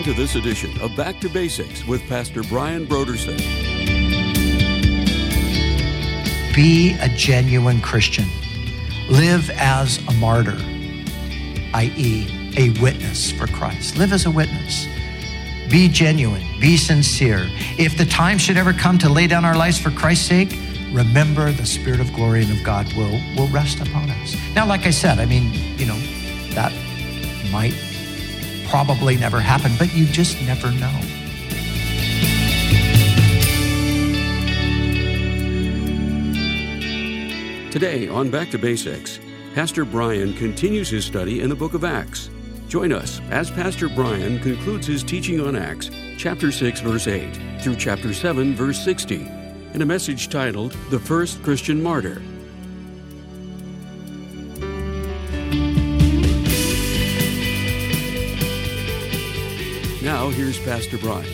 to this edition of Back to Basics with Pastor Brian Brodersen. Be a genuine Christian. Live as a martyr, i.e., a witness for Christ. Live as a witness. Be genuine. Be sincere. If the time should ever come to lay down our lives for Christ's sake, remember the Spirit of glory and of God will rest upon us. Now, like I said, that might probably never happen, but you just never know. Today on Back to Basics, Pastor Brian continues his study in the book of Acts. Join us as Pastor Brian concludes his teaching on Acts, chapter 6, verse 8, through chapter 7, verse 60, in a message titled, The First Christian Martyr. Now, here's Pastor Brian.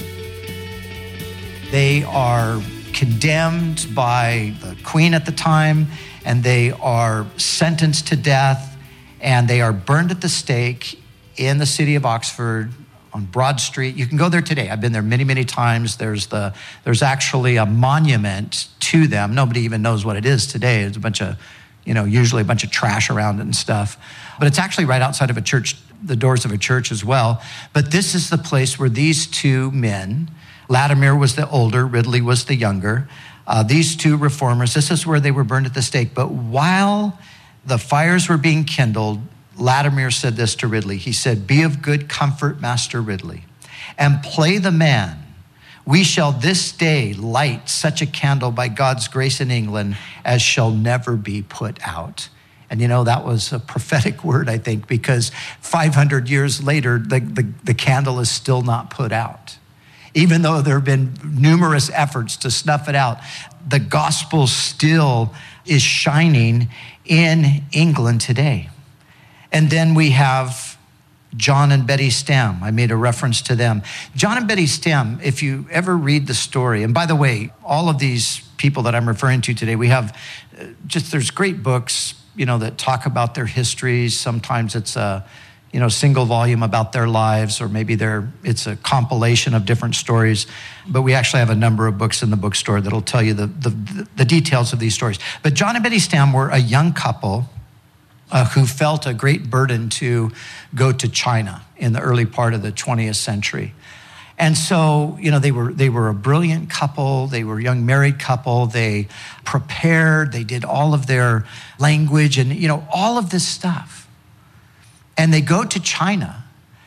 They are condemned by the queen at the time, and they are sentenced to death, and they are burned at the stake in the city of Oxford on Broad Street. You can go there today. I've been there many, many times. There's actually a monument to them. Nobody even knows what it is today. It's a bunch of, usually a bunch of trash around it and stuff. But it's actually right outside of a church, the doors of a church as well. But this is the place where these two men, Latimer was the older, Ridley was the younger, these two reformers, this is where they were burned at the stake. But while the fires were being kindled, Latimer said this to Ridley. He said, "Be of good comfort, Master Ridley, and play the man. We shall this day light such a candle by God's grace in England as shall never be put out." And that was a prophetic word, I think, because 500 years later, the candle is still not put out. Even though there have been numerous efforts to snuff it out, the gospel still is shining in England today. And then we have John and Betty Stam. I made a reference to them. John and Betty Stam, if you ever read the story, and by the way, all of these people that I'm referring to today, we have there's great books, that talk about their histories. Sometimes it's a, single volume about their lives, or maybe it's a compilation of different stories. But we actually have a number of books in the bookstore that'll tell you the details of these stories. But John and Betty Stam were a young couple who felt a great burden to go to China in the early part of the 20th century. And so, they were a brilliant couple. They were a young married couple. They prepared. They did all of their language and, all of this stuff. And they go to China.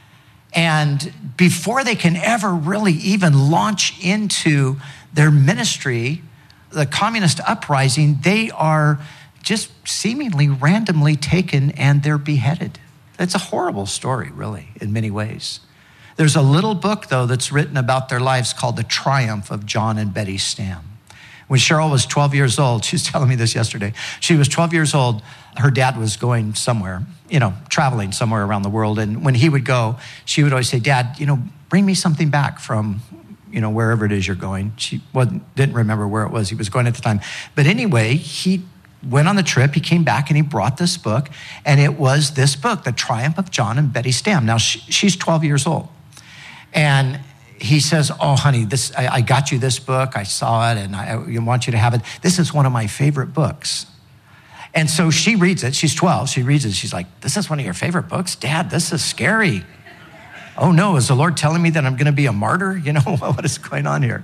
And before they can ever really even launch into their ministry, the communist uprising, they are just seemingly randomly taken and they're beheaded. It's a horrible story, really, in many ways. There's a little book, though, that's written about their lives called The Triumph of John and Betty Stam. When Cheryl was 12 years old, she was telling me this yesterday. She was 12 years old. Her dad was going somewhere, traveling somewhere around the world. And when he would go, she would always say, "Dad, bring me something back from, wherever it is you're going." She didn't remember where it was he was going at the time. But anyway, he went on the trip, he came back and he brought this book. And it was this book, The Triumph of John and Betty Stam. Now, she's 12 years old. And he says, "Oh, honey, I got you this book. I saw it and I want you to have it. This is one of my favorite books." And so she reads it. She's 12. She reads it. She's like, "This is one of your favorite books? Dad, this is scary. Oh no, is the Lord telling me that I'm going to be a martyr? What is going on here?"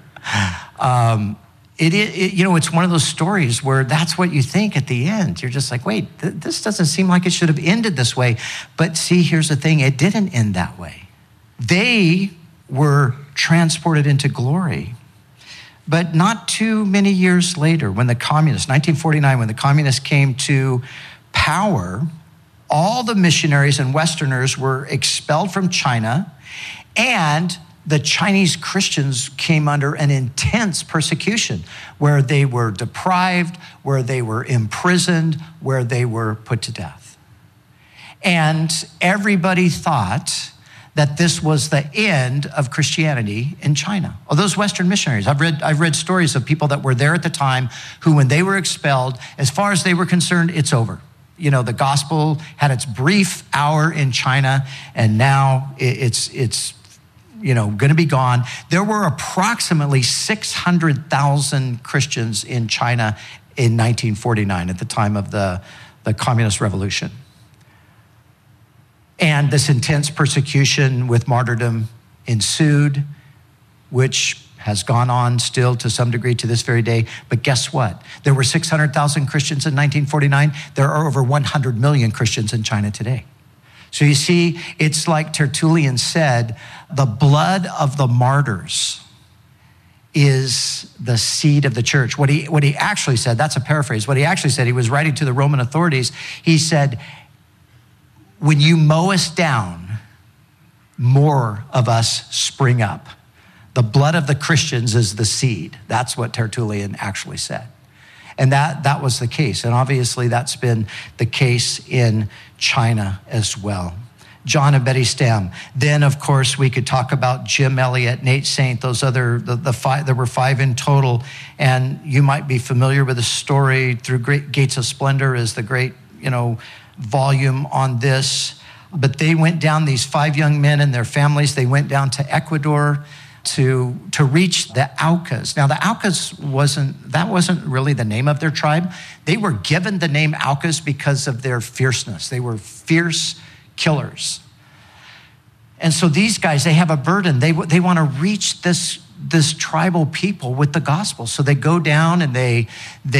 It's one of those stories where that's what you think at the end. You're just like, wait, this doesn't seem like it should have ended this way. But see, here's the thing. It didn't end that way. They were transported into glory. But not too many years later, when the communists, 1949, when the communists came to power, all the missionaries and Westerners were expelled from China, and the Chinese Christians came under an intense persecution where they were deprived, where they were imprisoned, where they were put to death. And everybody thought that this was the end of Christianity in China. Oh, those Western missionaries, I've read stories of people that were there at the time who, when they were expelled, as far as they were concerned, it's over. The gospel had its brief hour in China, and now it's going to be gone. There were approximately 600,000 Christians in China in 1949 at the time of the Communist Revolution. And this intense persecution with martyrdom ensued, which has gone on still to some degree to this very day. But guess what? There were 600,000 Christians in 1949. There are over 100 million Christians in China today. So you see, it's like Tertullian said, the blood of the martyrs is the seed of the church. What he actually said, that's a paraphrase. What he actually said, he was writing to the Roman authorities. He said, when you mow us down, more of us spring up. The blood of the Christians is the seed. That's what Tertullian actually said. And that was the case. And obviously that's been the case in China as well. John and Betty Stam. Then, of course, we could talk about Jim Elliot, Nate Saint, those other, the five, there were 5 in total. And you might be familiar with the story through Great Gates of Splendor is the great, volume on this. But they went down, these 5 young men and their families, they went down to Ecuador to reach the Aucas. Now, the Aucas wasn't really the name of their tribe. They were given the name Aucas because of their fierceness. They were fierce killers. And so these guys, they have a burden. They want to reach this tribal people with the gospel. So they go down and they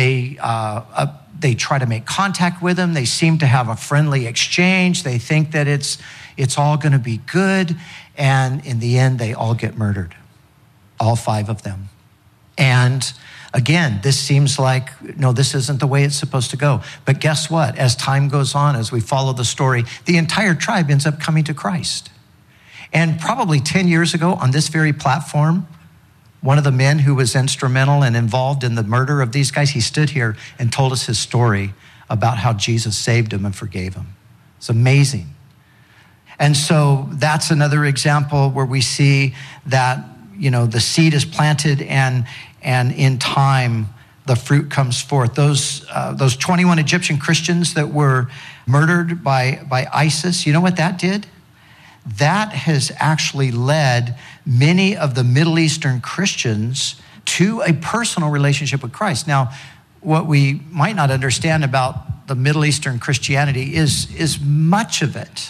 try to make contact with them. They seem to have a friendly exchange. They think that it's all going to be good. And in the end, they all get murdered, all 5 of them. And again, this seems like, no, this isn't the way it's supposed to go. But guess what? As time goes on, as we follow the story, the entire tribe ends up coming to Christ. And probably 10 years ago on this very platform, one of the men who was instrumental and involved in the murder of these guys, he stood here and told us his story about how Jesus saved him and forgave him. It's amazing. And so that's another example where we see that, the seed is planted and in time, the fruit comes forth. Those 21 Egyptian Christians that were murdered by ISIS, you know what that did? That has actually led many of the Middle Eastern Christians to a personal relationship with Christ. Now, what we might not understand about the Middle Eastern Christianity is much of it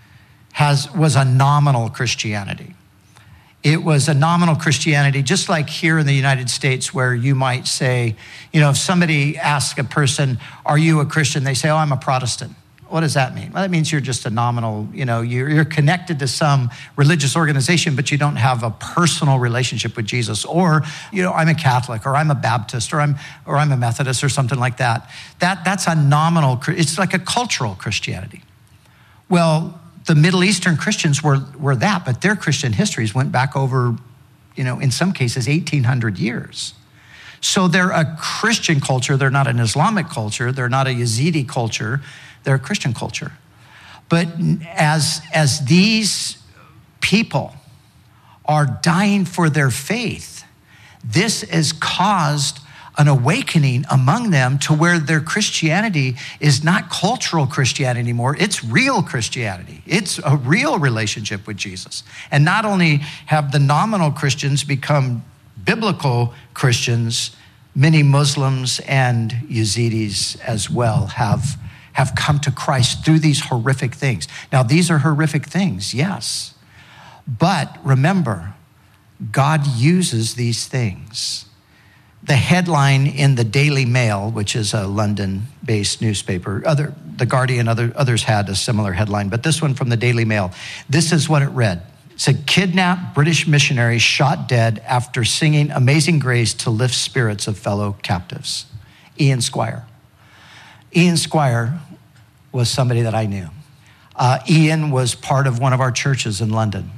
was a nominal Christianity. It was a nominal Christianity, just like here in the United States, where you might say, if somebody asks a person, are you a Christian? They say, oh, I'm a Protestant. What does that mean? Well, that means you're just a nominal, you're connected to some religious organization, but you don't have a personal relationship with Jesus. Or, I'm a Catholic, or I'm a Baptist, or I'm a Methodist, or something like that. That's a nominal, it's like a cultural Christianity. Well, the Middle Eastern Christians were that, but their Christian histories went back over, in some cases, 1,800 years. So they're a Christian culture. They're not an Islamic culture. They're not a Yazidi culture. They're a Christian culture. But as these people are dying for their faith, this has caused an awakening among them to where their Christianity is not cultural Christianity anymore. It's real Christianity. It's a real relationship with Jesus. And not only have the nominal Christians become biblical Christians, many Muslims and Yazidis as well have come to Christ through these horrific things. Now, these are horrific things, yes. But remember, God uses these things. The headline in the Daily Mail, which is a London-based newspaper, the Guardian, others had a similar headline, but this one from the Daily Mail, this is what it read. It said, kidnapped British missionary shot dead after singing Amazing Grace to lift spirits of fellow captives. Ian Squire. Ian Squire was somebody that I knew. Ian was part of one of our churches in London.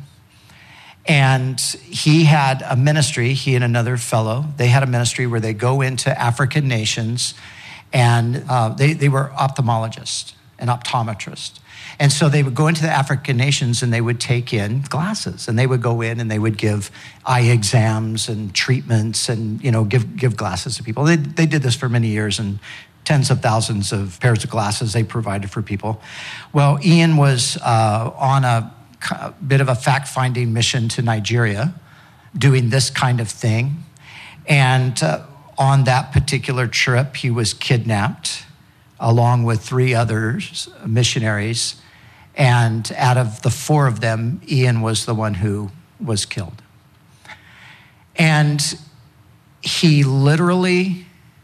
And he had a ministry, he and another fellow, they had a ministry where they go into African nations, and they were ophthalmologists and optometrists. And so they would go into the African nations and they would take in glasses, and they would go in and they would give eye exams and treatments and, give glasses to people. They did this for many years, and tens of thousands of pairs of glasses they provided for people. Well, Ian was on a a bit of a fact-finding mission to Nigeria, doing this kind of thing. And on that particular trip, he was kidnapped along with 3 others, missionaries. And out of the 4 of them, Ian was the one who was killed. And he literally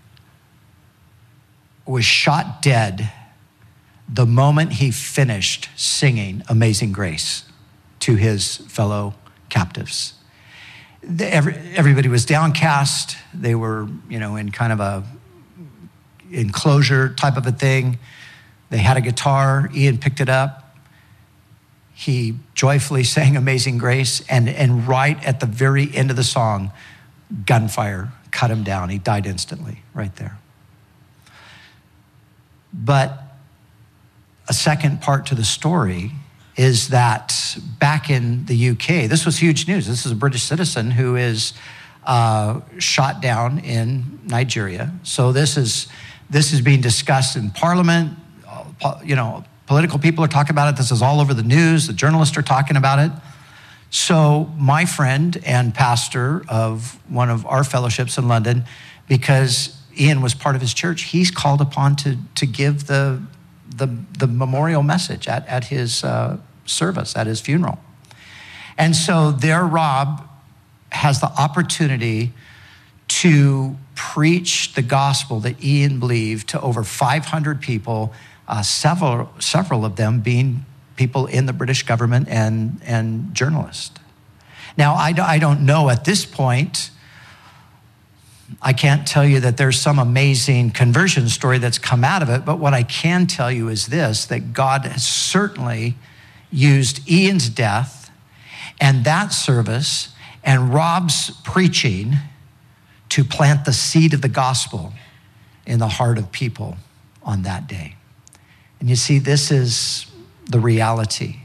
was shot dead the moment he finished singing Amazing Grace to his fellow captives. Everybody was downcast. They were, in kind of a enclosure type of a thing. They had a guitar. Ian picked it up. He joyfully sang Amazing Grace, and right at the very end of the song, gunfire cut him down. He died instantly right there. But a second part to the story is that back in the UK, this was huge news. This is a British citizen who is shot down in Nigeria. So this is being discussed in Parliament. Political people are talking about it. This is all over the news. The journalists are talking about it. So my friend and pastor of one of our fellowships in London, because Ian was part of his church, he's called upon to give the memorial message at his service, at his funeral. And so there Rob has the opportunity to preach the gospel that Ian believed to over 500 people, several of them being people in the British government and journalists. Now, I don't know at this point, I can't tell you that there's some amazing conversion story that's come out of it, but what I can tell you is this, that God has certainly used Ian's death and that service and Rob's preaching to plant the seed of the gospel in the heart of people on that day. And you see, this is the reality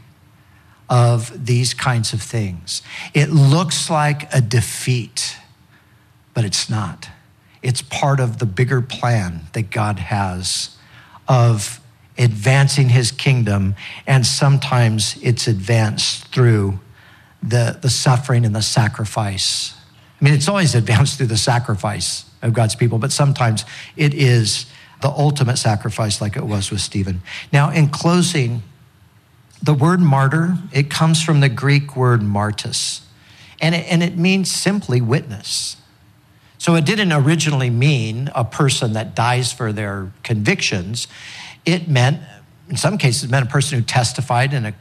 of these kinds of things. It looks like a defeat, but it's not. It's part of the bigger plan that God has of advancing his kingdom, and sometimes it's advanced through the suffering and the sacrifice. I mean, it's always advanced through the sacrifice of God's people, but sometimes it is the ultimate sacrifice like it was with Stephen. Now, in closing, the word martyr, it comes from the Greek word martys, and it means simply witness. So it didn't originally mean a person that dies for their convictions. It meant, in some cases, it meant a person who testified in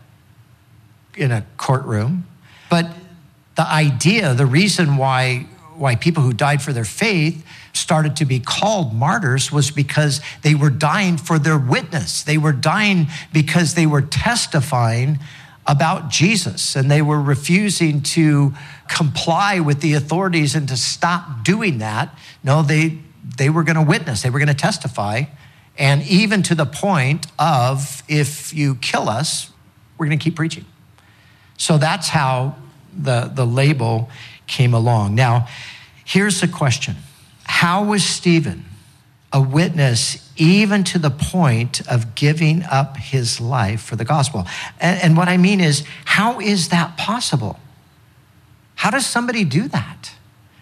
a courtroom. But the idea, the reason why people who died for their faith started to be called martyrs was because they were dying for their witness. They were dying because they were testifying about Jesus, and they were refusing to comply with the authorities and to stop doing that. No, they were going to witness. They were going to testify. And even to the point of, if you kill us, we're going to keep preaching. So that's how the label came along. Now, here's the question. How was Stephen a witness even to the point of giving up his life for the gospel? And what I mean is, how is that possible? How does somebody do that?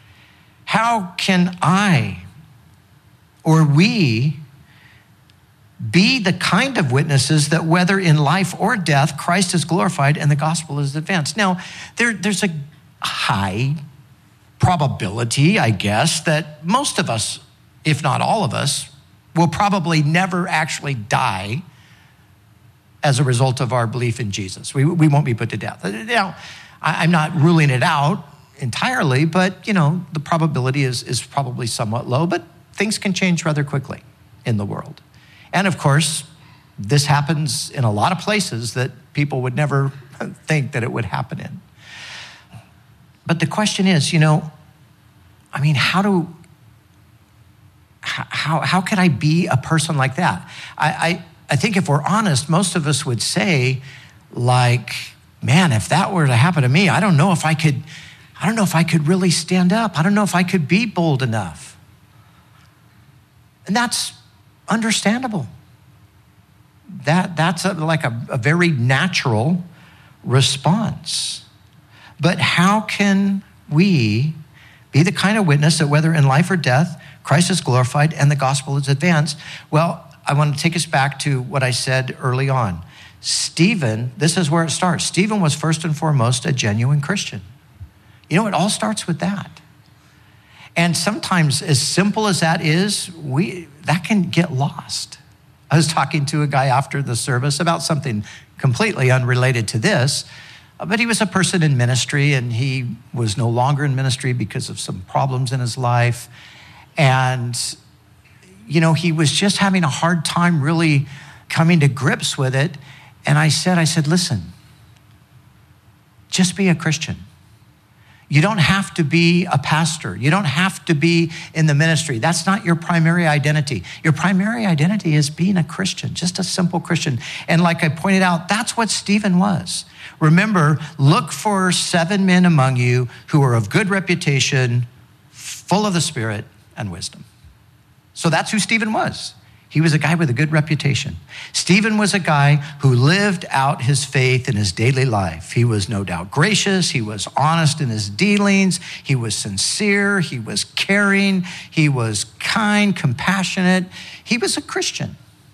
How can I or we be the kind of witnesses that whether in life or death, Christ is glorified and the gospel is advanced? Now, there's a high probability, I guess, that most of us, if not all of us, will probably never actually die as a result of our belief in Jesus. We won't be put to death. Now, I'm not ruling it out entirely, but the probability is probably somewhat low, but things can change rather quickly in the world. And of course, this happens in a lot of places that people would never think that it would happen in. But the question is, how can I be a person like that? I think if we're honest, most of us would say, like, man, if that were to happen to me, I don't know if I could really stand up. I don't know if I could be bold enough. And that's understandable. That's like a very natural response. But how can we be the kind of witness that whether in life or death, Christ is glorified and the gospel is advanced? Well, I want to take us back to what I said early on. Stephen, this is where it starts. Stephen was first and foremost a genuine Christian. You know, it all starts with that. And sometimes, as simple as that is, that can get lost. I was talking to a guy after the service about something completely unrelated to this, but he was a person in ministry, and he was no longer in ministry because of some problems in his life. And, you know, he was just having a hard time really coming to grips with it. And I said, listen, just be a Christian. You don't have to be a pastor. You don't have to be in the ministry. That's not your primary identity. Your primary identity is being a Christian, just a simple Christian. And like I pointed out, that's what Stephen was. Remember, look for 7 men among you who are of good reputation, full of the Spirit and wisdom. So that's who Stephen was. He was a guy with a good reputation. Stephen was a guy who lived out his faith in his daily life. He was no doubt gracious. He was honest in his dealings. He was sincere. He was caring. He was kind, compassionate. He was a Christian.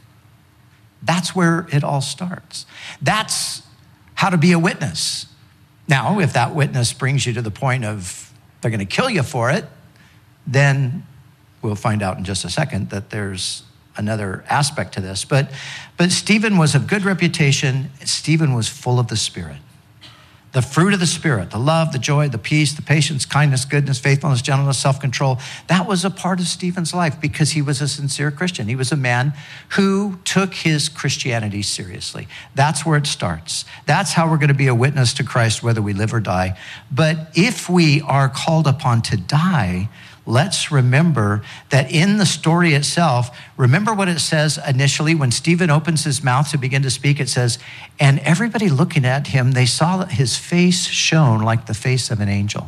That's where it all starts. That's how to be a witness. Now, if that witness brings you to the point of they're going to kill you for it, then we'll find out in just a second that there's another aspect to this. But Stephen was of good reputation. Stephen was full of the Spirit. The fruit of the Spirit, the love, the joy, the peace, the patience, kindness, goodness, faithfulness, gentleness, self-control. That was a part of Stephen's life because he was a sincere Christian. He was a man who took his Christianity seriously. That's where it starts. That's how we're going to be a witness to Christ, whether we live or die. But if we are called upon to die, let's remember that in the story itself, remember what it says initially when Stephen opens his mouth to begin to speak. It says, and everybody looking at him, they saw that his face shone like the face of an angel.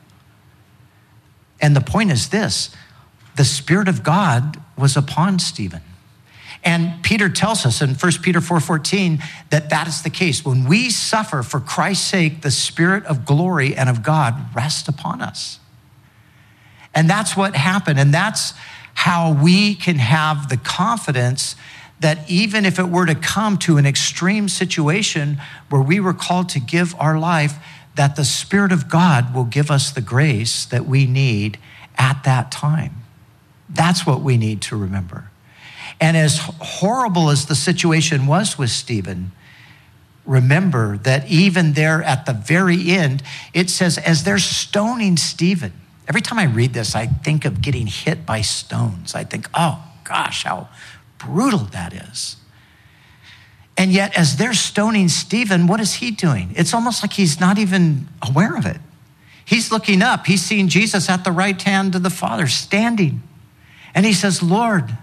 And the point is this, the Spirit of God was upon Stephen. And Peter tells us in 1 Peter 4:14 that is the case. When we suffer for Christ's sake, the Spirit of glory and of God rests upon us. And that's what happened. And that's how we can have the confidence that even if it were to come to an extreme situation where we were called to give our life, that the Spirit of God will give us the grace that we need at that time. That's what we need to remember. And as horrible as the situation was with Stephen, remember that even there at the very end, it says, as they're stoning Stephen, every time I read this, I think of getting hit by stones. I think, oh gosh, how brutal that is. And yet, as they're stoning Stephen, what is he doing? It's almost like he's not even aware of it. He's looking up. He's seeing Jesus at the right hand of the Father standing. And he says, Lord,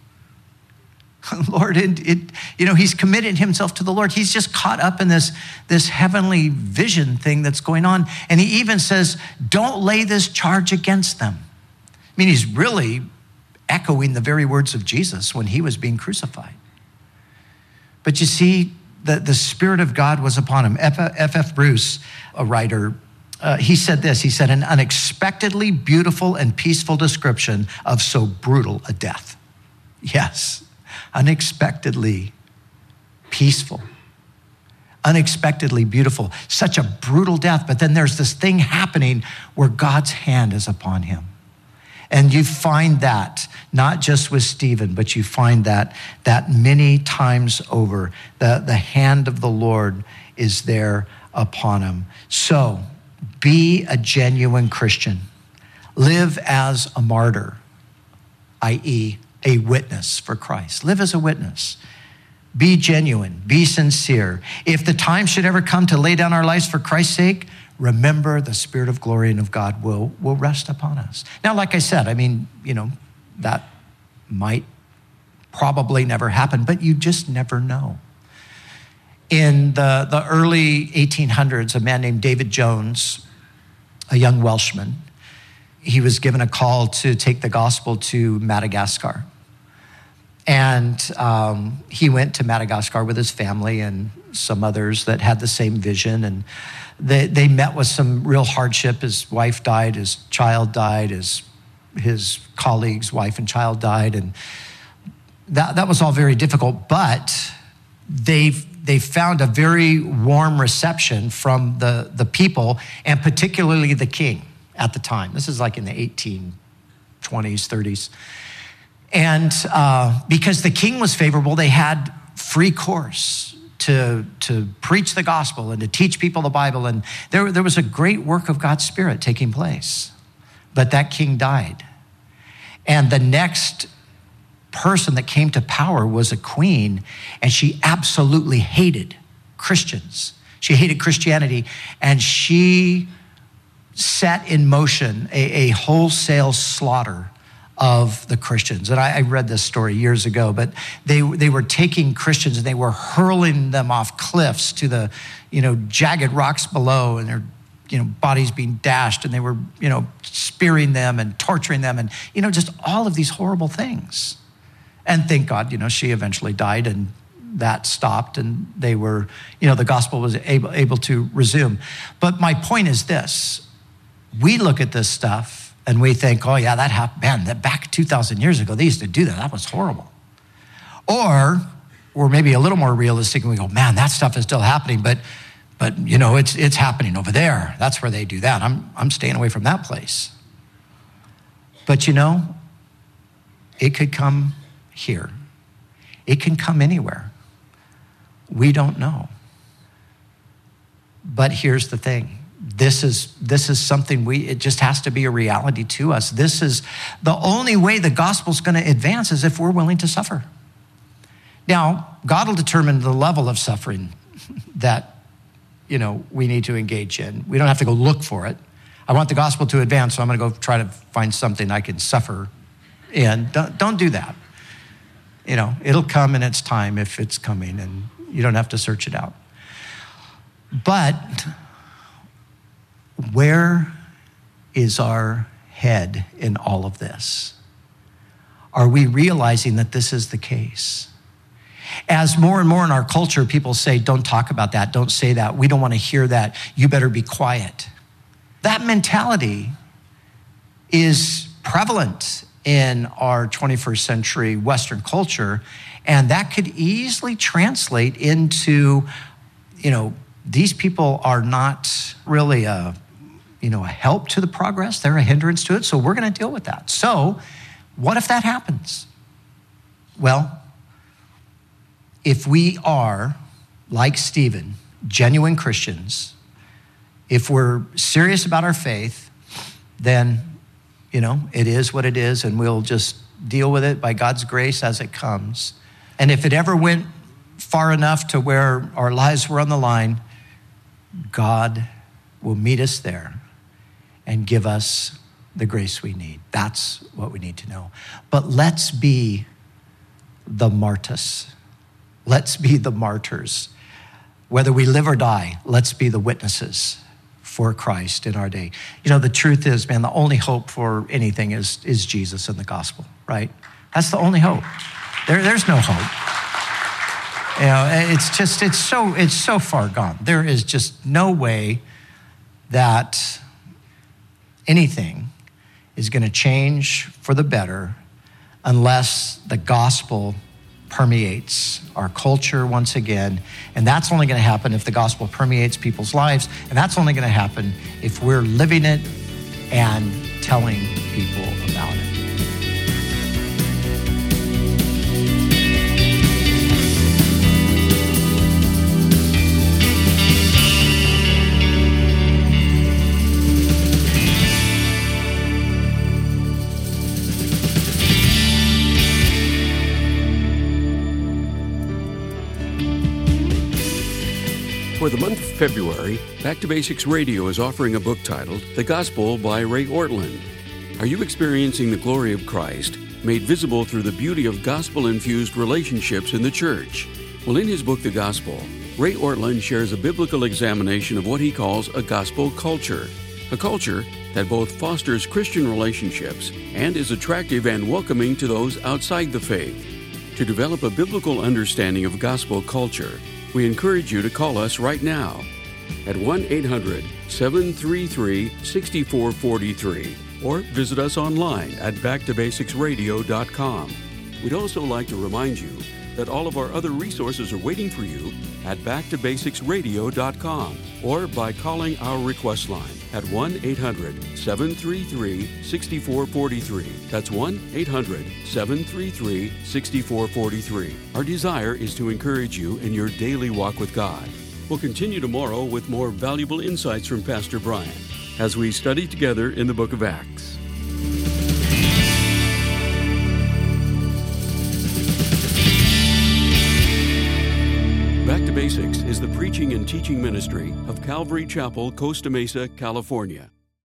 he's committed himself to the Lord. He's just caught up in this heavenly vision thing that's going on. And he even says, don't lay this charge against them. I mean, he's really echoing the very words of Jesus when he was being crucified. But you see, the Spirit of God was upon him. F.F. Bruce, a writer, he said this. He said, an unexpectedly beautiful and peaceful description of so brutal a death. Yes. Unexpectedly peaceful, unexpectedly beautiful, such a brutal death. But then there's this thing happening where God's hand is upon him. And you find that not just with Stephen, but you find that many times over, the hand of the Lord is there upon him. So be a genuine Christian. Live as a martyr, i.e., a witness for Christ. Live as a witness. Be genuine. Be sincere. If the time should ever come to lay down our lives for Christ's sake, remember the Spirit of glory and of God will rest upon us. Now, like I said, I mean, that might probably never happen, but you just never know. In the early 1800s, a man named David Jones, a young Welshman, he was given a call to take the gospel to Madagascar. And he went to Madagascar with his family, and some others that had the same vision. And they met with some real hardship. His wife died, his child died, his colleague's wife and child died. And that was all very difficult, but they found a very warm reception from the people, and particularly the king at the time. This is like in the 1820s, 30s. And because the king was favorable, they had free course to preach the gospel and to teach people the Bible. And there was a great work of God's Spirit taking place. But that king died. And the next person that came to power was a queen, and she absolutely hated Christians. She hated Christianity, and she set in motion a wholesale slaughter of the Christians. And I read this story years ago, but they were taking Christians and they were hurling them off cliffs to the, jagged rocks below, and their, bodies being dashed, and they were, spearing them and torturing them, and, just all of these horrible things. And thank God, she eventually died, and that stopped, and they were, the gospel was able to resume. But my point is this: we look at this stuff and we think, oh yeah, that happened, man, that back 2,000 years ago, they used to do that. That was horrible. Or we're maybe a little more realistic and we go, man, that stuff is still happening, but it's happening over there. That's where they do that. I'm staying away from that place. But it could come here. It can come anywhere. We don't know. But here's the thing. This is something it just has to be a reality to us. This is the only way the gospel's going to advance, is if we're willing to suffer. Now, God will determine the level of suffering that, we need to engage in. We don't have to go look for it. I want the gospel to advance, so I'm going to go try to find something I can suffer in. Don't do that. It'll come in its time if it's coming, and you don't have to search it out. But where is our head in all of this? Are we realizing that this is the case? As more and more in our culture, people say, don't talk about that, don't say that, we don't want to hear that, you better be quiet. That mentality is prevalent in our 21st century Western culture, and that could easily translate into, these people are not really a help to the progress, they're a hindrance to it, so we're going to deal with that. So what if that happens? Well, if we are, like Stephen, genuine Christians, if we're serious about our faith, then, it is what it is, and we'll just deal with it by God's grace as it comes. And if it ever went far enough to where our lives were on the line, God will meet us there and give us the grace we need. That's what we need to know. But let's be the martyrs. Let's be the martyrs. Whether we live or die, let's be the witnesses for Christ in our day. The truth is, man, the only hope for anything is Jesus and the gospel, right? That's the only hope. There's no hope. It's so far gone. There is just no way that anything is going to change for the better unless the gospel permeates our culture once again. And that's only going to happen if the gospel permeates people's lives. And that's only going to happen if we're living it and telling people about it. For the month of February, Back to Basics Radio is offering a book titled The Gospel by Ray Ortlund. Are you experiencing the glory of Christ made visible through the beauty of gospel-infused relationships in the church? Well, in his book, The Gospel, Ray Ortlund shares a biblical examination of what he calls a gospel culture, a culture that both fosters Christian relationships and is attractive and welcoming to those outside the faith. To develop a biblical understanding of gospel culture, We encourage you to call us right now at 1-800-733-6443 or visit us online at backtobasicsradio.com. We'd also like to remind you that all of our other resources are waiting for you at backtobasicsradio.com or by calling our request line at 1-800-733-6443. That's 1-800-733-6443. Our desire is to encourage you in your daily walk with God. We'll continue tomorrow with more valuable insights from Pastor Brian as we study together in the book of Acts. Back to Basics is the preaching and teaching ministry of Calvary Chapel, Costa Mesa, California.